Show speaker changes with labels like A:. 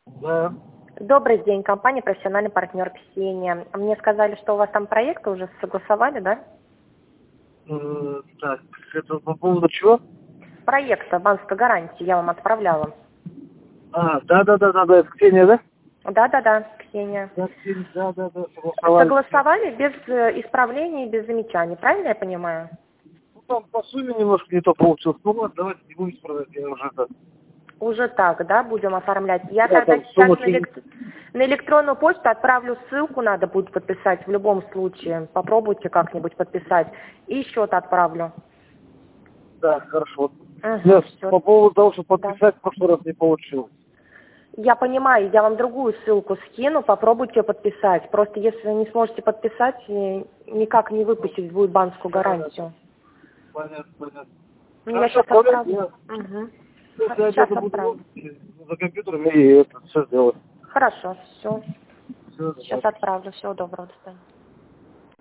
A: Да.
B: Добрый день, компания «Профессиональный партнер Ксения». Мне сказали, что у вас там проекты уже согласовали, да?
A: Так, это по поводу чего?
B: Проекта банковской гарантии я вам отправляла.
A: Да, это Ксения, да?
B: Да-да-да, Ксения.
A: Да, Ксения, да, согласовали.
B: Согласовали без исправлений, без замечаний, правильно я понимаю?
A: Ну, там по сумме немножко не то получилось. Ну ладно, давайте не будем спрашивать, я уже это...
B: Уже так, да, будем оформлять. Я
A: Да,
B: тогда
A: там
B: сейчас
A: сумма чуть...
B: на электронную почту отправлю ссылку, надо будет подписать в любом случае. Попробуйте как-нибудь подписать. И счет отправлю.
A: Да, хорошо.
B: Угу,
A: Я
B: все.
A: по поводу того, что
B: Да.
A: подписать в прошлый раз не получилось.
B: Я понимаю, я вам другую ссылку скину, попробуйте ее подписать. Просто если вы не сможете подписать, никак не выпустить будет банковскую гарантию.
A: Понятно.
B: Ну, я
A: Хорошо,
B: сейчас
A: отправляйте,
B: отправлю.
A: я...
B: Угу.
A: Если я
B: Сейчас
A: где-то буду в
B: отправлю.
A: офисе, за компьютером и это все сделаю.
B: Хорошо, все.
A: Все,
B: Сейчас отправлю. Всего доброго, до свидания.